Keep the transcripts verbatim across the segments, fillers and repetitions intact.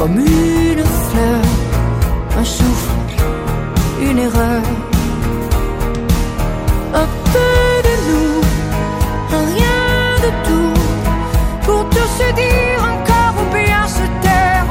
comme une fleur, un souffle, une erreur. Un peu de nous, rien de tout, pour tout se dire encore ou bien se taire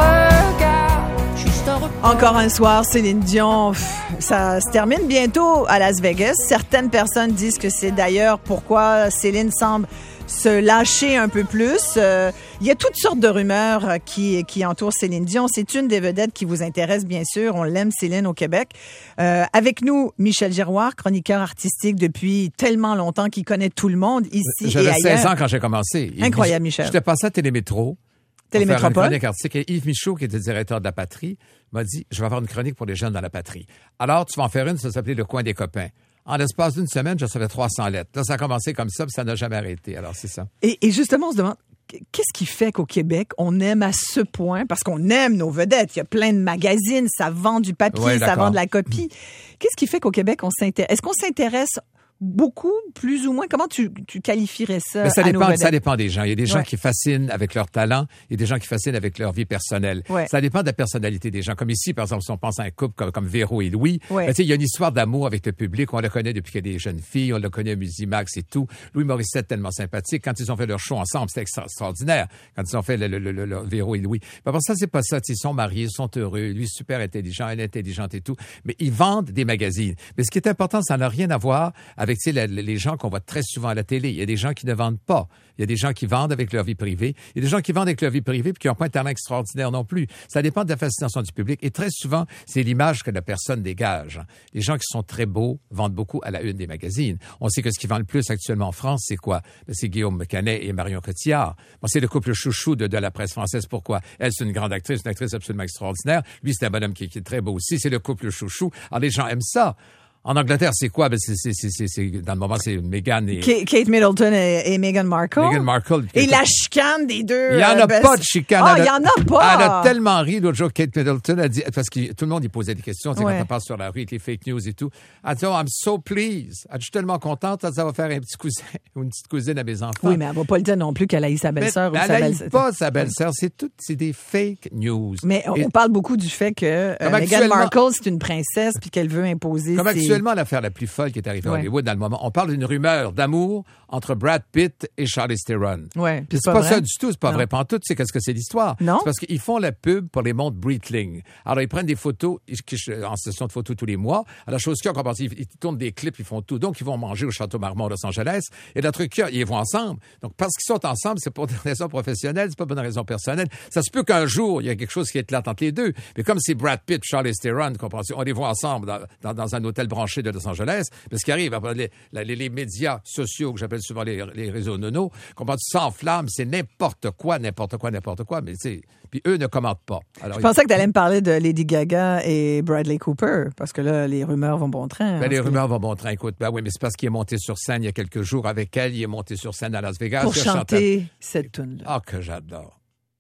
en regard. Juste un repos. Encore un soir, Céline Dion. Ça se termine bientôt à Las Vegas. Certaines personnes disent que c'est d'ailleurs pourquoi Céline semble se lâcher un peu plus. Euh, il y a toutes sortes de rumeurs qui, qui entourent Céline Dion. C'est une des vedettes qui vous intéresse, bien sûr. On l'aime, Céline, au Québec. Euh, avec nous, Michel Giroir, chroniqueur artistique depuis tellement longtemps, qui connaît tout le monde ici J'avais et ailleurs. seize ans quand j'ai commencé. Incroyable, Michel. J'étais passé à Télémétro. Télémétropole. Faire une chronique artistique. Et Yves Michaud, qui était directeur de La Patrie, m'a dit, je vais avoir une chronique pour les jeunes dans La Patrie. Alors, tu vas en faire une, ça s'appelait Le coin des copains. En l'espace d'une semaine, je recevais trois cents lettres. Là, ça a commencé comme ça, puis ça n'a jamais arrêté. Alors, c'est ça. Et, et justement, on se demande, qu'est-ce qui fait qu'au Québec, on aime à ce point, parce qu'on aime nos vedettes, il y a plein de magazines, ça vend du papier, ouais, ça vend de la copie. Qu'est-ce qui fait qu'au Québec, on s'intéresse? Est-ce qu'on s'intéresse beaucoup, plus ou moins? Comment tu, tu qualifierais ça? Mais ça, à dépend, nos vedettes? ça dépend des gens. Il y a des gens ouais. qui fascinent avec leur talent. Il y a des gens qui fascinent avec leur vie personnelle. Ouais. Ça dépend de la personnalité des gens. Comme ici, par exemple, si on pense à un couple comme, comme Véro et Louis, ouais. ben, il y a une histoire d'amour avec le public. On le connaît depuis qu'il y a des jeunes filles. On le connaît à Musimax et tout. Louis Morissette, tellement sympathique. Quand ils ont fait leur show ensemble, c'était extra- extraordinaire. Quand ils ont fait le, le, le, le Véro et Louis. Mais pour ça, c'est pas ça. Ils sont mariés, ils sont heureux. Lui, super intelligent, elle est intelligente et tout. Mais ils vendent des magazines. Mais ce qui est important, ça n'a rien à voir avec la, les gens qu'on voit très souvent à la télé. Il y a des gens qui ne vendent pas. Il y a des gens qui vendent avec leur vie privée. Il y a des gens qui vendent avec leur vie privée puis qui n'ont pas un talent extraordinaire non plus. Ça dépend de la fascination du public. Et très souvent, c'est l'image que la personne dégage. Les gens qui sont très beaux vendent beaucoup à la une des magazines. On sait que ce qui vend le plus actuellement en France, c'est quoi? C'est Guillaume Canet et Marion Cotillard. Bon, c'est le couple chouchou de, de la presse française. Pourquoi? Elle, c'est une grande actrice, une actrice absolument extraordinaire. Lui, c'est un bonhomme qui, qui est très beau aussi. C'est le couple chouchou. Alors, les gens aiment ça. En Angleterre, c'est quoi? Ben, c'est, c'est, c'est, c'est, c'est, dans le moment, c'est Meghan et... Kate Middleton et, et Meghan Markle. Meghan Markle. Et la chicane des deux. Il n'y en a euh, pas de chicane. Ah, il n'y en a pas. Elle a tellement ri l'autre jour, Kate Middleton a dit, parce que tout le monde y posait des questions, tu sais, ouais. quand on passe sur la rue avec les fake news et tout. Elle dit, oh, I'm so pleased. Elle dit, je suis tellement contente, ça va faire un petit cousin ou une petite cousine à mes enfants. Oui, mais elle va pas le dire non plus qu'elle haït sa belle-sœur. Mais ou elle sa haït belle-sœur. pas sa belle-sœur. C'est tout, c'est des fake news. Mais on, et, on parle beaucoup du fait que euh, Meghan Markle, c'est une princesse puis qu'elle veut imposer Comme ses... actuellement, l'affaire la plus folle qui est arrivée à ouais. Hollywood dans le moment. On parle d'une rumeur d'amour entre Brad Pitt et Charlize Theron. Ouais, puis c'est pas, pas ça du tout, c'est pas non. vrai pantoute, c'est qu'est-ce que c'est l'histoire? Non. C'est parce qu'ils font la pub pour les montres Breitling. Alors, ils prennent des photos en session de photos tous les mois. Alors, chose qu'il y a, ils, ils tournent des clips, ils font tout. Donc, ils vont manger au Château Marmont de Los Angeles. Et le truc qu'il y a, ils vont ensemble. Donc, parce qu'ils sont ensemble, c'est pour des raisons professionnelles, c'est pas pour des raisons personnelles. Ça se peut qu'un jour, il y a quelque chose qui éclate entre les deux. Mais comme c'est Brad Pitt, Charlize Theron, on les voit ensemble dans, dans, dans un hôtel branché de Los Angeles, mais ce qui arrive, les, les, les médias sociaux, que j'appelle souvent les, les réseaux nono, comprends, s'enflamment, c'est n'importe quoi, n'importe quoi, n'importe quoi, mais c'est... Puis eux ne commentent pas. Alors, je pensais que tu allais me parler de Lady Gaga et Bradley Cooper, parce que là, les rumeurs vont bon train. Ben, les que... rumeurs vont bon train, écoute. Ben oui, mais c'est parce qu'il est monté sur scène il y a quelques jours avec elle, il est monté sur scène à Las Vegas. Pour chanter cette tune-là. Ah, que j'adore.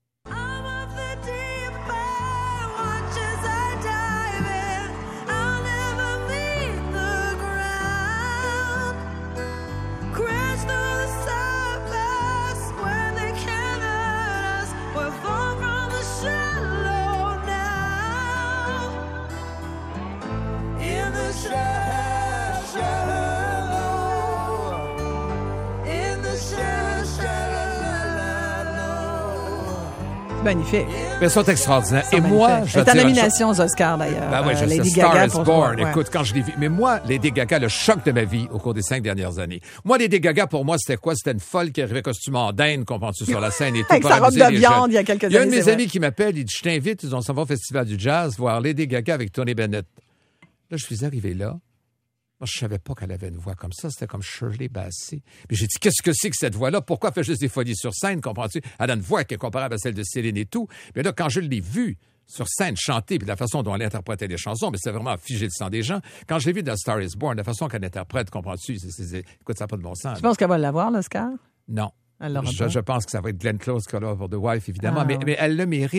Magnifique. Mais ils sont extraordinaires. Ils sont et magnifiques. moi, je Elle est en nomination aux Oscars, d'ailleurs. Ben oui, je euh, sais, Lady Star Gaga is pour Born. ouais. Écoute, quand je l'ai vu. Mais moi, Lady Gaga, le choc de ma vie au cours des cinq dernières années. Moi, Lady Gaga, pour moi, c'était quoi? C'était une folle qui arrivait costume en dinde, comprends-tu, sur la scène et tout. Avec sa robe de viande, il y a quelques années. Il y a un de mes amis qui m'appelle, il dit, je t'invite, ils ont s'en va au Festival du Jazz, voir Lady Gaga avec Tony Bennett. Là, je suis arrivé là. Moi, je savais pas qu'elle avait une voix comme ça. C'était comme Shirley Bassey. Puis j'ai dit, qu'est-ce que c'est que cette voix-là? Pourquoi elle fait juste des folies sur scène, comprends-tu? Elle a une voix qui est comparable à celle de Céline et tout. Mais là, quand je l'ai vue sur scène chanter, puis la façon dont elle interprétait les chansons, mais c'était vraiment figé le sang des gens. Quand je l'ai vue dans Star is Born, la façon qu'elle interprète, comprends-tu? C'est, c'est, c'est... Écoute, ça n'a pas de bon sens. Tu penses qu'elle va l'avoir, l'Oscar? Non. Je, je pense que ça va être Glenn Close qui va l'avoir pour The Wife, évidemment, ah, mais, ouais. mais elle le mérite.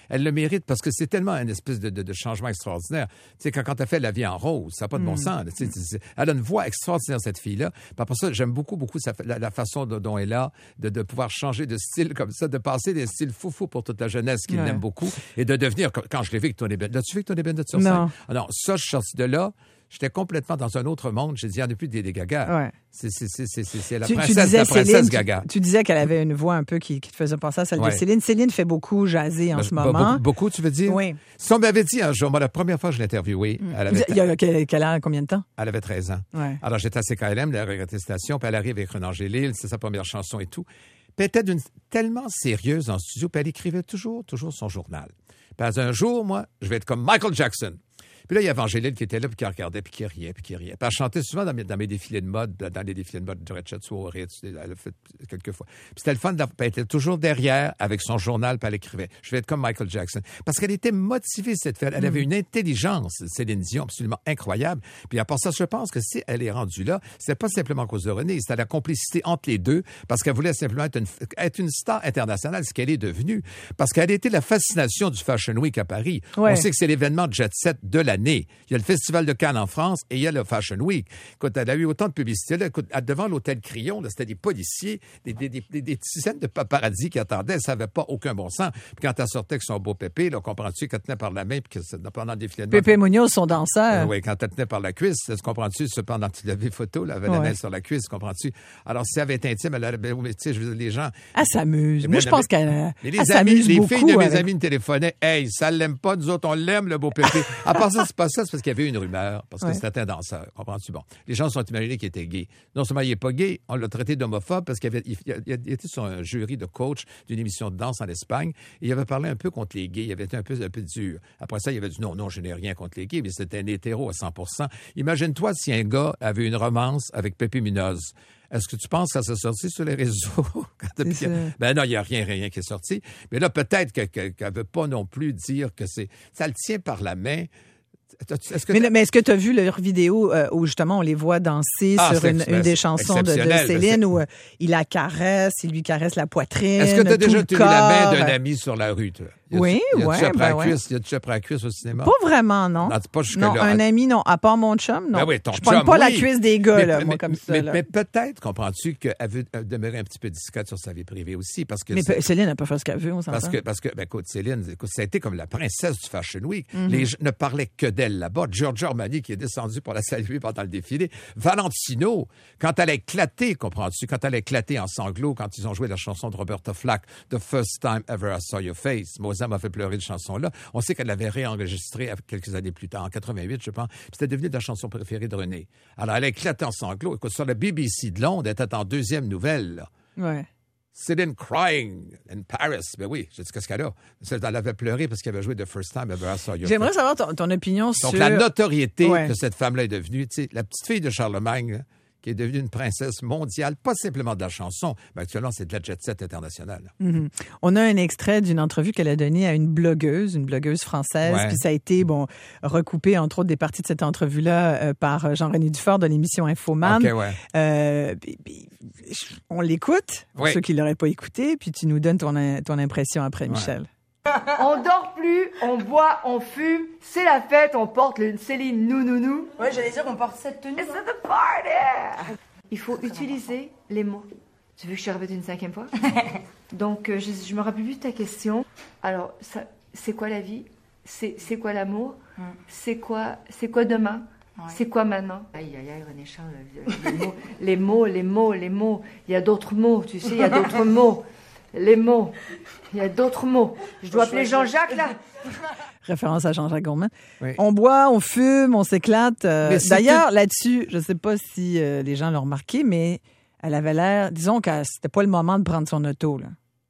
Elle le mérite parce que c'est tellement une espèce de, de, de changement extraordinaire. Tu sais, quand, quand elle fait La vie en rose, ça n'a pas de bon Mm. sens. Tu sais, c'est- c'est- elle a une voix extraordinaire, cette fille-là. Puis après ça, j'aime beaucoup, beaucoup sa- la, la façon de- dont elle a de, de pouvoir changer de style comme ça, de passer des styles foufou pour toute la jeunesse qui Ouais. l'aime beaucoup et de devenir, quand quand je l'ai vu avec Tony Bennett. L'as-tu vu avec Tony Bennett sur scène? Non. Ah non, ça, je suis sorti de là. J'étais complètement dans un autre monde. J'ai dit, il n'y en a plus des, des gagas. Ouais. C'est, c'est, c'est, c'est, c'est, c'est la Tu, tu princesse, disais la princesse Céline, gaga. tu, tu disais qu'elle avait une voix un peu qui, qui te faisait penser à celle Ouais. de Céline. Céline fait beaucoup jaser en Ben, ce be- moment. Beaucoup, beaucoup, tu veux dire? Oui. Si on m'avait dit un jour, moi, la première fois que je l'ai interviewée, elle, avait, Il y a quelle, quelle heure, combien de temps? elle avait treize ans. Ouais. Alors, j'étais à C K L M, la regrettée station, puis elle arrive avec Renan Gélil, c'est sa première chanson et tout. Puis elle était d'une, tellement sérieuse en studio, puis elle écrivait toujours, toujours son journal. Puis elle disait, un jour, moi, je vais être comme Michael Jackson. Puis là, il y avait Angélil qui était là, puis qui regardait, puis qui riait, puis qui riait. Puis elle chantait souvent dans mes, dans mes défilés de mode, dans les défilés de mode de Red Soirée, elle l'a fait quelques fois. Puis c'était le fun, de la- puis elle était toujours derrière avec son journal, puis elle écrivait. Je vais être comme Michael Jackson. Parce qu'elle était motivée, cette fille. Elle avait une intelligence, Céline Dion, absolument incroyable. Puis à part ça, je pense que si elle est rendue là, c'était pas simplement à cause de René, c'était la complicité entre les deux, parce qu'elle voulait simplement être une, être une star internationale, ce qu'elle est devenue. Parce qu'elle a été la fascination du Fashion Week à Paris. Ouais. On sait que c'est l'événement jet set de l'année. Il y a le Festival de Cannes en France et il y a le Fashion Week. Écoute, elle a eu autant de publicité. Là, écoute, devant l'hôtel Crillon, là, c'était des policiers, des, des, des, des, des dizaines de paparazzi qui attendaient. Ça n'avait pas aucun bon sens. Puis quand elle sortait avec son beau pépé, là, comprends-tu, qu'elle tenait par la main, puis que pendant le défilé de mode- Pépé Munoz, son danseur. euh, oui, quand elle tenait par la cuisse, tu comprends-tu, cependant, tu l'avais photo, là, elle avait la Ouais. main sur la cuisse, comprends-tu? Alors, si elle avait été intime, elle aurait, ben, oui, tu sais, je veux dire, les gens, Elle s'amuse. Mais Moi, je non, pense mais- qu'elle mais elle les amis, s'amuse les beaucoup. filles de mes avec- amis me téléphonaient, hey, ça l'aime pas, nous autres, on l'aime, le beau pépé. À part ça, c'est pas ça, c'est parce qu'il y avait une rumeur, parce que Ouais. c'était un danseur, comprends-tu? Bon, les gens se sont imaginés qu'il était gay. Non seulement il est pas gay, on l'a traité d'homophobe parce qu'il avait, il, il- il était sur un jury de coach d'une émission de danse en Espagne, et il avait parlé un peu contre les gays, il avait été un peu, un peu dur. Après ça, il avait dit, non, non, je n'ai rien contre les gays, mais c'était un hétéro à cent pour cent. Imagine-toi si un gars avait une romance avec Pépé Munoz. Est-ce que tu penses que ça s'est sorti sur les réseaux? Quand C'est ça. ben non, il n'y a rien, rien qui est sorti. Mais là, peut-être que- que- qu'elle ne veut pas non plus dire que c'est... Ça le tient par la main. Est-ce que Mais, mais est-ce que tu as vu leur vidéo euh, où justement on les voit danser Ah, sur c'est une, ex- une des c'est chansons de, de exceptionnel, Céline c'est- où euh, il la caresse, il lui caresse la poitrine. Est-ce que tu as tout déjà le tenu la main corps? d'un ami sur la rue, toi? Y a-tu- Oui, y a-tu ouais, déjà pris ben la ouais. cuisse? Y a-tu déjà pris la cuisse au cinéma? Pas vraiment, non. Non, c'est pas jusque non, là. un ami, non. À part mon chum, non. Ben oui, ton je pogne chum, pas la oui. cuisse des gars, Mais- là, mais- moi, comme ça. mais, là. mais peut-être, comprends-tu, qu'elle veut euh, demeurer un petit peu discrète sur sa vie privée aussi, parce que... Mais c'est- pe- Céline n'a pas fait ce qu'elle veut, on s'entend. Parce que, parce que, ben, écoute, Céline, écoute, ça a été comme la princesse du Fashion Week. Mm-hmm. Les gens ne parlaient que d'elle là-bas. Giorgio Armani qui est descendu pour la saluer pendant le défilé. Valentino, quand elle a éclaté, comprends-tu, quand elle a éclaté en sanglots, quand ils ont joué la chanson de Roberta Flack, The First Time Ever I Saw Your Face, Mozart m'a fait pleurer de chanson-là. On sait qu'elle l'avait réenregistrée quelques années plus tard, en quatre-vingt-huit, je pense. Puis c'était devenu la chanson préférée de René. Alors, elle a éclaté en sanglots. Écoute, sur le B B C de Londres, elle était en deuxième nouvelle, là. Ouais. Céline crying in Paris. Ben oui, j'ai dit qu'est-ce qu'elle a. Elle avait pleuré parce qu'elle avait joué The First Time Ever I Saw Your J'aimerais Face. savoir ton, ton opinion Donc, sur... la notoriété Ouais. que cette femme-là est devenue, tu sais, la petite fille de Charlemagne, là, qui est devenue une princesse mondiale, pas simplement de la chanson, mais actuellement, c'est de la jet-set internationale. Mhm. On a un extrait d'une entrevue qu'elle a donnée à une blogueuse, une blogueuse française, Ouais. puis ça a été bon recoupé, entre autres, des parties de cette entrevue-là euh, par Jean-René Dufort de l'émission Infoman. OK, ouais. Euh, puis- puis, je- on l'écoute, pour Oui. ceux qui ne l'auraient pas écouté, puis tu nous donnes ton, in- ton impression après, Ouais. Michel. On dort plus, on boit, on fume, c'est la fête, on porte le Céline nou nou nou. Ouais, j'allais dire qu'on porte cette tenue. It's the party! Il faut utiliser les mots. Tu veux que je te répète une cinquième fois? Donc, euh, je, je me rappelle plus de ta question. Alors, ça, c'est quoi la vie? C'est, c'est quoi l'amour? Mm. C'est quoi, c'est quoi demain? Ouais. C'est quoi maintenant? Aïe, aïe, aïe, René Charles, les mots, les mots, les mots, les mots. Il y a d'autres mots, tu sais, il y a d'autres mots. Les mots. Il y a d'autres mots. Je dois appeler Jean-Jacques, là? Référence à Jean-Jacques Goldman. Oui. On boit, on fume, on s'éclate. Euh, Mais c'est D'ailleurs, là-dessus, je ne sais pas si euh, les gens l'ont remarqué, mais elle avait l'air, disons que c'était pas le moment de prendre son auto, là.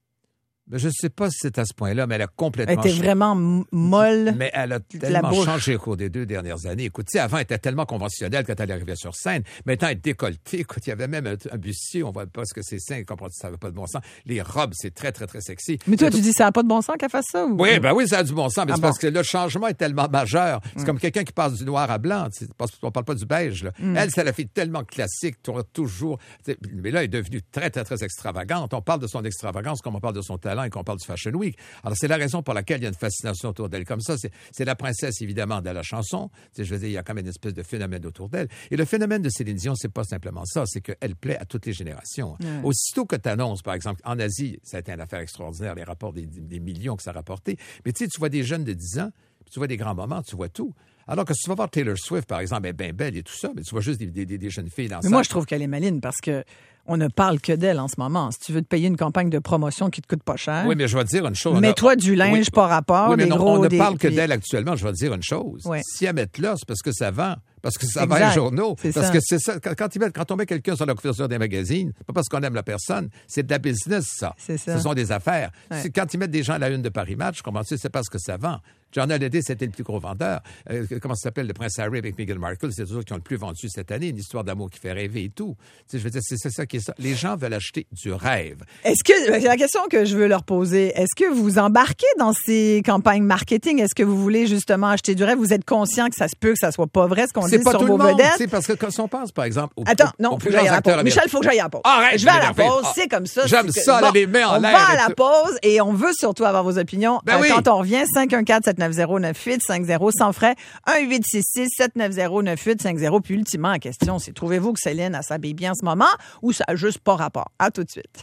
Mais je ne sais pas si c'est à ce point-là, mais elle a Elle complètement... était cha- vraiment m- molle. Mais elle a la tellement bouche. changé au cours des deux dernières années. Écoute, tu sais, avant, elle était tellement conventionnelle quand elle arrivait sur scène. Maintenant, elle est décolletée. Écoute, il y avait même un, un bustier, on voit pas ce que c'est seins, comprends-tu, ça n'avait pas de bon sens. Les robes, c'est très, très, très sexy. Mais toi, tu dis ça n'a pas de bon sens qu'elle fasse ça? Ou... Oui, ben oui, ça a du bon sens, mais Ah c'est bon? parce que le changement est tellement majeur. C'est comme quelqu'un qui passe du noir à blanc. Tu sais, parce qu'on parle pas du beige, là. Mm. Elle, c'est la fille tellement classique, tu auras toujours... tu sais, mais là, elle est devenue très, très, très extravagante. On parle de son extravagance comme on parle de son talent. an et qu'on parle du Fashion Week. Alors, c'est la raison pour laquelle il y a une fascination autour d'elle comme ça. C'est, c'est la princesse, évidemment, de la chanson. Tu sais, je veux dire, il y a quand même une espèce de phénomène autour d'elle. Et le phénomène de Céline Dion, c'est pas simplement ça, c'est qu'elle plaît à toutes les générations. Ouais. Aussitôt que tu annonces, par exemple, en Asie, ça a été une affaire extraordinaire, les rapports des, des millions que ça a rapporté. Mais tu sais, tu vois des jeunes de dix ans, puis tu vois des grands moments, tu vois tout. Alors que si tu vas voir Taylor Swift, par exemple, elle est bien belle et tout ça, mais tu vois juste des, des, des jeunes filles dans ça. Mais moi, je trouve qu'elle est maline parce que on ne parle que d'elle en ce moment. Si tu veux te payer une campagne de promotion qui te coûte pas cher. Oui, mais je vais te dire une chose. Mets-toi du linge oui, par rapport, oui, mais des non, gros... on ne des, parle que puis... d'elle actuellement. Je vais te dire une chose. Oui. Si elle met là, c'est parce que ça vend. Parce que ça exact. va les journaux. C'est parce ça. que c'est ça. Quand, quand, met, quand on met quelqu'un sur la couverture des magazines, pas parce qu'on aime la personne, c'est de la business, ça. C'est ça. Ce sont des affaires. Ouais. C'est, quand ils mettent des gens à la une de Paris Match, comment tu sais, c'est parce que ça vend. John Hallyday, c'était le plus gros vendeur. Euh, comment ça s'appelle, le prince Harry avec Meghan Markle, c'est eux qui ont le plus vendu cette année. Une histoire d'amour qui fait rêver et tout. Tu sais, je veux dire, c'est, c'est ça qui est ça. Les gens veulent acheter du rêve. Est-ce que, c'est la question que je veux leur poser, est-ce que vous embarquez dans ces campagnes marketing? Est-ce que vous voulez justement acheter du rêve? Vous êtes conscient que ça se peut que ça soit pas vrai, ce qu'on c'est dit pas sur tout vos le monde, vedettes? C'est parce que quand on pense, par exemple, au, Attends, au, non, au faut que j'aille à la pause. Michel, il faut que j'aille à la pause. Arrête, je vais à la m'énerver. pause, Ah, c'est comme ça. J'aime c'est ça, que... là, bon, les mains en on l'air. va à et la tout. pause et on veut surtout avoir vos opinions. Ben euh, oui. Quand on revient, cinq un quatre sept neuf zéro neuf huit cinq zéro sans frais, un huit six six sept neuf zéro neuf huit cinq zéro. Puis ultimement, la question, c'est trouvez-vous que Céline, elle s'habille bien en ce moment ou ça n'a juste pas rapport? À tout de suite.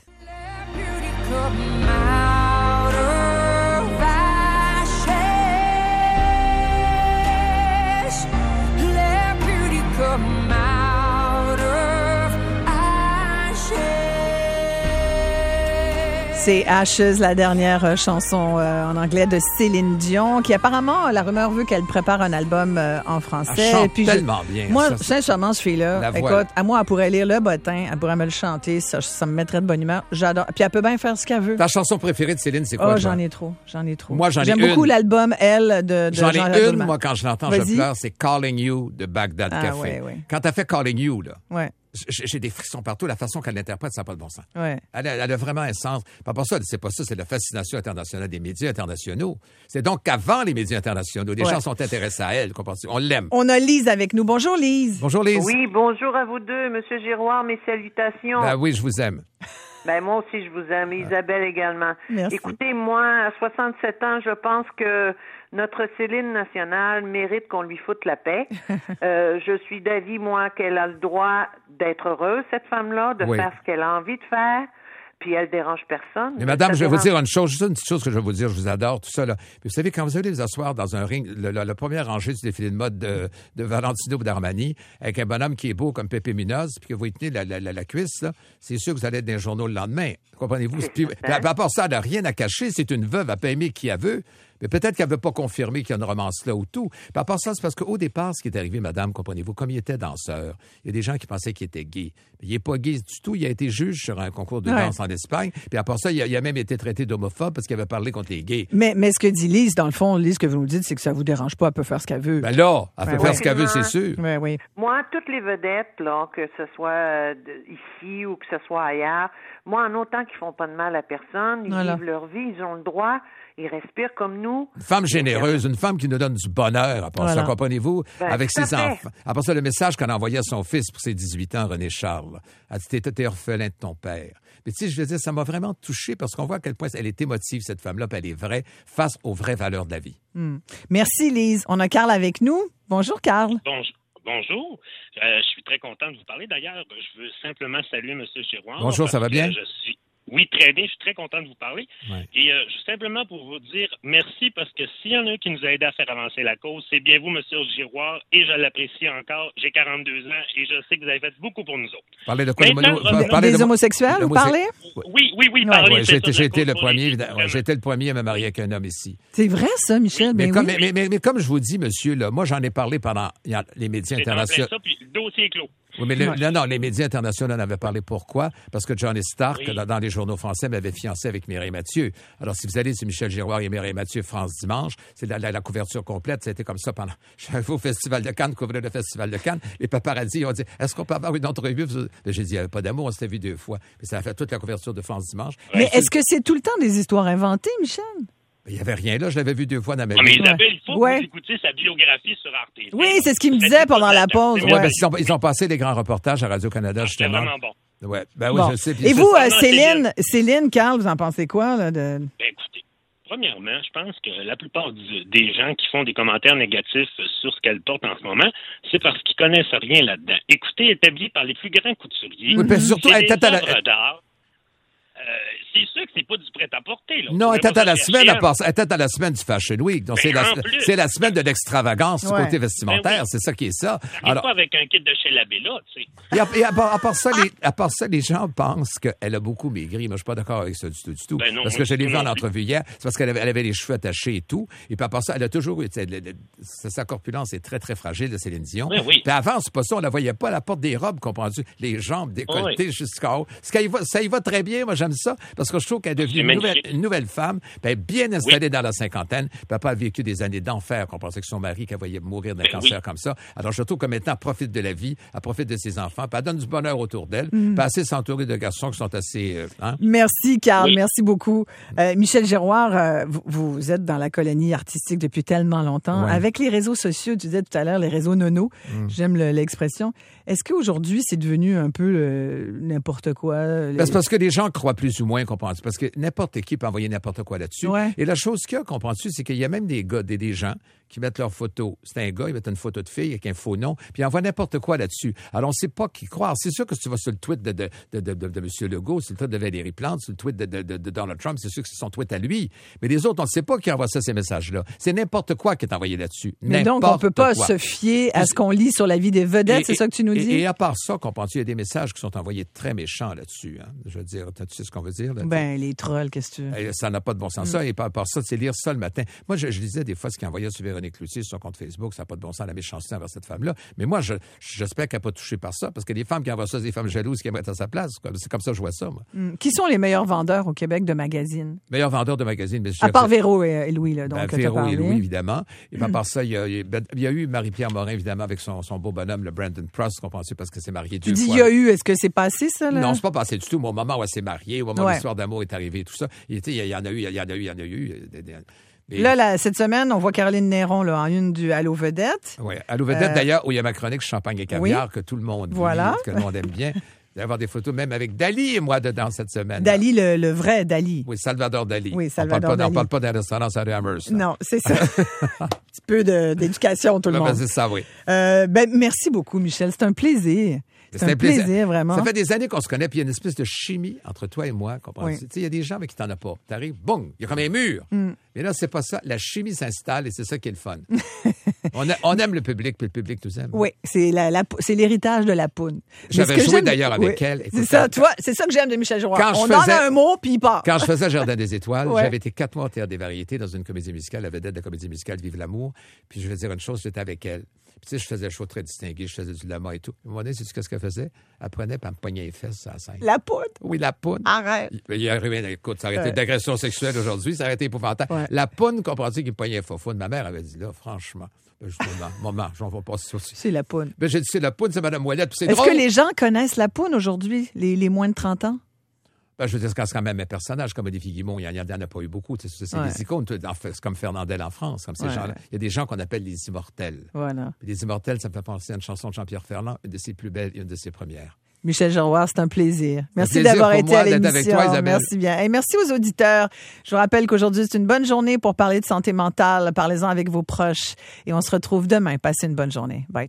C'est Ashes, la dernière chanson euh, en anglais de Céline Dion, qui apparemment, la rumeur veut qu'elle prépare un album euh, en français. Elle chante puis tellement je, bien. Moi, ça, sincèrement, ce fille-là, La écoute, voix, là. à moi, elle pourrait lire Le Bottin, elle pourrait me le chanter, ça, ça me mettrait de bonne humeur. J'adore. Puis elle peut bien faire ce qu'elle veut. Ta chanson préférée de Céline, c'est quoi? Oh, toi? j'en ai trop, j'en ai trop. Moi, j'en ai J'aime une. beaucoup l'album Elle de, de J'en Jean ai une, Goldman. moi, quand je l'entends, Vas-y. je pleure, c'est Calling You de Baghdad Ah, Café. ouais, ouais. Quand t'as fait Calling You, là, Ouais, j'ai j'ai des frissons partout. La façon qu'elle l'interprète, ça n'a pas de bon sens. ouais. Elle a, elle a vraiment un sens. Pas pour ça, c'est pas ça, c'est la fascination internationale des médias internationaux. C'est donc qu'avant les médias internationaux, les Ouais. gens sont intéressés à elle. comprends-tu? On l'aime. On a Lise avec nous. Bonjour, Lise. Bonjour, Lise. Oui, bonjour à vous deux, Monsieur Giroir, mes salutations. Ben oui, je vous aime. Ben moi aussi, je vous aime, Isabelle également. Merci. Écoutez, moi, à soixante-sept ans, je pense que notre Céline nationale mérite qu'on lui foute la paix. euh, je suis d'avis, moi, qu'elle a le droit d'être heureuse, cette femme-là, de Oui. faire ce qu'elle a envie de faire. Puis elle dérange personne. Mais madame, Ça je vais vous dérange- dire une chose, juste une petite chose que je vais vous dire, je vous adore, tout ça. Là. Puis vous savez, quand vous allez vous asseoir dans un ring, le, le, le premier rangé du défilé de mode de, de Valentino d'Armani, avec un bonhomme qui est beau comme Pépé Munoz, puis que vous lui tenez la, la, la, la cuisse, là, c'est sûr que vous allez être dans les journaux le lendemain. Comprenez-vous? C'est Puis, certain. puis à part ça, elle n'a rien à cacher. C'est une veuve, elle peut aimer qui elle veut. Mais peut-être qu'elle ne veut pas confirmer qu'il y a une romance là ou tout. Puis à part ça, c'est parce qu'au départ, ce qui est arrivé, madame, comprenez-vous, comme il était danseur, il y a des gens qui pensaient qu'il était gay. Mais il n'est pas gay du tout. Il a été juge sur un concours de Ouais. danse en Espagne. Puis à part ça, il a, il a même été traité d'homophobe parce qu'il avait parlé contre les gays. Mais, mais ce que dit Lise, dans le fond, Lise, ce que vous nous dites, c'est que ça vous dérange pas, elle peut faire ce qu'elle veut. Ben là, elle peut Ouais, faire ouais. ce qu'elle veut, c'est sûr. Oui, oui. Moi, toutes les vedettes, là, que ce soit euh, de- ici ou que ce soit ailleurs, moi, en autant qu'ils font pas de mal à personne, ils Voilà. vivent leur vie, ils ont le droit, ils respirent comme nous. Une femme généreuse, une femme qui nous donne du bonheur, à part Voilà. ça, comprenez-vous, Ben, avec tout à ses fait. enfants. À part ça, le message qu'elle a envoyé à son fils pour ses dix-huit ans, René Charles. Elle dit, t'es, t'es orphelin de ton père. Mais tu sais, je veux dire, ça m'a vraiment touché parce qu'on voit à quel point elle est émotive, cette femme-là, puis elle est vraie, face aux vraies valeurs de la vie. Hmm. Merci, Lise. On a Carl avec nous. Bonjour, Carl. Bonjour. Bonjour. Euh, je suis très content de vous parler. D'ailleurs, je veux simplement saluer M. Giroir. Bonjour, ça va parce que bien? Je suis... Oui, très bien. Je suis très content de vous parler. Ouais. Et euh, juste simplement pour vous dire merci parce que s'il y en a un qui nous a aidé à faire avancer la cause, c'est bien vous, M. Giroir, et je l'apprécie encore. J'ai quarante-deux ans et je sais que vous avez fait beaucoup pour nous autres. Parlez de quoi? Maintenant, le- revenons- parlez Des de- homosexuels, vous l'homose- parlez? Oui, oui, oui, Ouais, parlez. Ouais, c'est j'ai été, ça, j'ai la été cause le pour premier, les- évidemment. Ouais, j'ai été le premier à me marier avec un homme ici. C'est vrai, ça, Michel? Mais, Ben comme, oui. mais, mais- mais comme je vous dis, monsieur, là, moi, j'en ai parlé pendant il y a- les médias C'est en internationaux. fait ça, puis le dossier est clos. Oui, mais le- Ouais. non, non, les médias internationaux en avaient parlé. Pourquoi? Parce que Johnny Stark, Oui. dans, dans les journaux français, m'avait fiancé avec Mireille Mathieu. Alors, si vous allez sur Michel Giroir et Mireille Mathieu, France Dimanche, c'est la, la- la couverture complète. Ça a été comme ça pendant... Je suis arrivé au Festival de Cannes, couvrir le Festival de Cannes. Les paparazzi ont dit, est-ce qu'on peut avoir une entrevue? J'ai dit, il n'y avait pas d'amour, on s'était vu deux fois. Mais ça a fait toute la couverture de France Dimanche. Mais est-ce que c'est tout le temps des histoires inventées, Michel? Il n'y avait rien là, je l'avais vu deux fois dans ma Ah, mais vie. Isabelle, il faut Ouais. que vous écoutiez sa biographie sur Arte. Oui, c'est ce qu'il me disait pendant la pause. Ouais, Ouais. ben, ils, ont, ils ont passé des grands reportages à Radio-Canada, C'était justement. vraiment bon. Ouais, ben oui, Bon. je sais. Puis Et c'est vous, ça. euh, Non, c'est Céline, Céline, Carl, vous en pensez quoi? Là, de... Ben, écoutez, premièrement, je pense que la plupart du- des gens qui font des commentaires négatifs sur ce qu'elle porte en ce moment, c'est parce qu'ils connaissent rien là-dedans. Écoutez, établi par les plus grands couturiers, Oui, puis surtout, c'est elle des était à la- œuvres d'art. Euh, c'est sûr que c'est pas du prêt-à-porter. Là. Non, Vous elle pouvez était à pas la faire semaine, chez à part- elle était à la semaine du Fashion Week. Donc, Ben, c'est la, en plus. c'est la semaine de l'extravagance du Ouais. côté vestimentaire. Ben oui. C'est ça qui est ça. Elle. Alors, Pas avec un kit de chez la Bella, tu sais. et à, et à part, à part ça, les, à part ça, les gens pensent qu'elle a beaucoup maigri. Moi, je suis pas d'accord avec ça du tout, du tout. Ben non, parce moi que je l'ai du vu tout en non plus. entrevue hier. C'est parce qu'elle avait, elle avait les cheveux attachés et tout. Et puis à part ça, elle a toujours eu, tu sais, le- le- sa sa corpulence est très, très fragile de Céline Dion. Ben oui. Puis avant, c'est pas ça, on la voyait pas à la porte des robes, comprends-tu? Les jambes décolletées Oui. jusqu'à haut. Ça y va, ça y va très bien. Moi, j'aime ça. Parce que je trouve qu'elle est devenue C'est une nouvelle, magnifique. une nouvelle femme, puis bien installée dans la cinquantaine, puis elle a pas vécu des années d'enfer qu'on pensait que son mari qu'elle voyait mourir d'un Ben cancer oui. comme ça. Alors je trouve que maintenant, elle profite de la vie, elle profite de ses enfants, puis elle donne du bonheur autour d'elle, Mm. puis elle sait s'entourer de garçons qui sont assez... euh, hein? Merci, Carl. Oui. Merci beaucoup. Euh, Michel Giroir, euh, vous, vous êtes dans la colonie artistique depuis tellement longtemps. Ouais. Avec les réseaux sociaux, tu disais tout à l'heure, les réseaux nono, j'aime le- l'expression. Est-ce qu'aujourd'hui, c'est devenu un peu euh, n'importe quoi? les- Ben, c'est parce que les gens croient plus ou moins, comprends-tu? Parce que n'importe qui peut envoyer n'importe quoi là-dessus. Ouais. Et la chose qu'il y a, comprends-tu, c'est qu'il y a même des gars, des, des gens qui mettent leur photo. C'est un gars, ils mettent une photo de fille avec un faux nom, puis ils envoient n'importe quoi là-dessus. Alors, on ne sait pas qui croire. C'est sûr que si tu vas sur le tweet de, de, de, de, de, de M. Legault, sur le tweet de Valérie Plante, sur le tweet de, de, de, de Donald Trump, c'est sûr que c'est son tweet à lui. Mais les autres, on ne sait pas qui envoie ça, ces messages-là. C'est n'importe quoi qui est envoyé là-dessus. Mais donc, on N'importe peut pas quoi. se fier à ce qu'on lit sur la vie des vedettes, Et- c'est ça que tu nous et- dis? Et, à part ça, comprends-tu, il y a des messages qui sont envoyés très méchants là-dessus. Hein? Je veux dire, tu sais ce qu'on veut dire? Là? Ben, les trolls, qu'est-ce que tu veux? Eh, Ça n'a pas de bon sens. Ça, et par, par ça, c'est lire ça le matin. Moi, je, je lisais des fois ce qu'il envoyait sur Véronique Cloutier sur son compte Facebook. Ça n'a pas de bon sens, la méchanceté envers cette femme-là. Mais moi, je, j'espère qu'elle n'a pas touché par ça, parce que les femmes qui envoient ça, c'est des femmes jalouses qui aimeraient être à sa place. quoi. C'est comme ça que je vois ça, moi. Hum. Qui sont les meilleurs vendeurs au Québec de magazines? Meilleur vendeur de magazines. Mais je À dirais part que c'est- Véro et, et Louis, là, donc, Ben, que t'as Véro parlé. et Louis, évidemment. Et puis, à part ça, il y a, il y a- ben, il y a eu Marie-Pierre Morin, évidemment, avec son, son beau bonhomme, le Brandon Prost, qu'on pensait parce que c'est marié Tu deux dis, fois. il y a eu, est-ce que c'est passé, ça, là? Non, c'est pas passé du tout. Mais au moment où elle s'est mariée, au moment où Ouais. l'histoire d'amour est arrivée, tout ça, il était- il y en a eu, il y en a eu, il y en a eu. euh, des- des- mais- Là, là, cette semaine, on voit Caroline Néron là, en une du Allô Vedette. Oui, à l'Ouvedette, Euh, d'ailleurs, où il y a ma chronique Champagne et caviar, que tout le monde Voilà. lit, que le monde aime bien. Il va y avoir des photos même avec Dali et moi dedans cette semaine. Dali, le, le vrai Dali. Oui, Salvador Dali. Oui, On Salvador parle pas, Dali. On parle pas d'un restaurant sur Amherst. là. Non, c'est ça. Un petit peu de- d'éducation, tout le Là, ben, monde. c'est ça, oui. Euh, ben, merci beaucoup, Michel. C'est un plaisir. C'est un plaisir, vraiment. Ça fait des années qu'on se connaît, puis il y a une espèce de chimie entre toi et moi. Comprends-tu? Oui. Tu sais, il y a des gens avec qui t'en as pas. T'arrives, boum, il y a comme un mur. Mm. Mais là, c'est pas ça. La chimie s'installe et c'est ça qui est le fun. on, a- on aime le public, puis le public nous aime. Oui, c'est la, la- c'est l'héritage de la poune. Mais J'avais ce que joué j'aime- d'ailleurs avec oui, elle. C'est Écoute, ça, quand- tu vois, c'est ça que j'aime de Michel Giroir. Quand je On donne faisais- un mot, puis il part. Quand je faisais Jardin des Étoiles, Ouais. j'avais été quatre mois au Théâtre des Variétés dans une comédie musicale, la vedette de la comédie musicale Vive l'amour. Puis je vais dire une chose, j'étais avec elle. Puis tu sais, je faisais un show très distingué, je faisais du lama et tout. À un moment donné, sais-tu qu'est-ce qu'elle faisait? Elle prenait puis elle me pognait les fesses à la scène. La poune. Oui, la poune. Arrête. Il y a arrivé, écoute, ça aurait été Ouais. d'agression sexuelle aujourd'hui, ça aurait été épouvantable. Ouais. La poune, comprends-tu, qui me pognait faux fou. Ma mère avait dit, là, franchement, ben, je dis, maman, maman, j'en vais pas ça aussi. C'est la poune. Ben, j'ai dit, c'est la poune, c'est Mme Ouellette, puis c'est Est-ce drôle. que les gens connaissent la poune aujourd'hui, les, les moins de trente ans? Ben, je veux dire, c'est quand même un personnage comme Olivier Guimond. Il n'y en, en a pas eu beaucoup. C'est, c'est Ouais. des icônes. tout- en fait, C'est comme Fernandel en France, comme ces Ouais, gens-là. ouais. Il y a des gens qu'on appelle les immortels. Voilà. Puis les immortels, ça me fait penser à une chanson de Jean-Pierre Ferland, une de ses plus belles et une de ses premières. Michel Giroir, c'est un plaisir. Merci plaisir d'avoir pour été moi à d'être l'émission. avec toi, Isabelle. Merci bien. Et merci aux auditeurs. Je vous rappelle qu'aujourd'hui, c'est une bonne journée pour parler de santé mentale. Parlez-en avec vos proches. Et on se retrouve demain. Passez une bonne journée. Bye.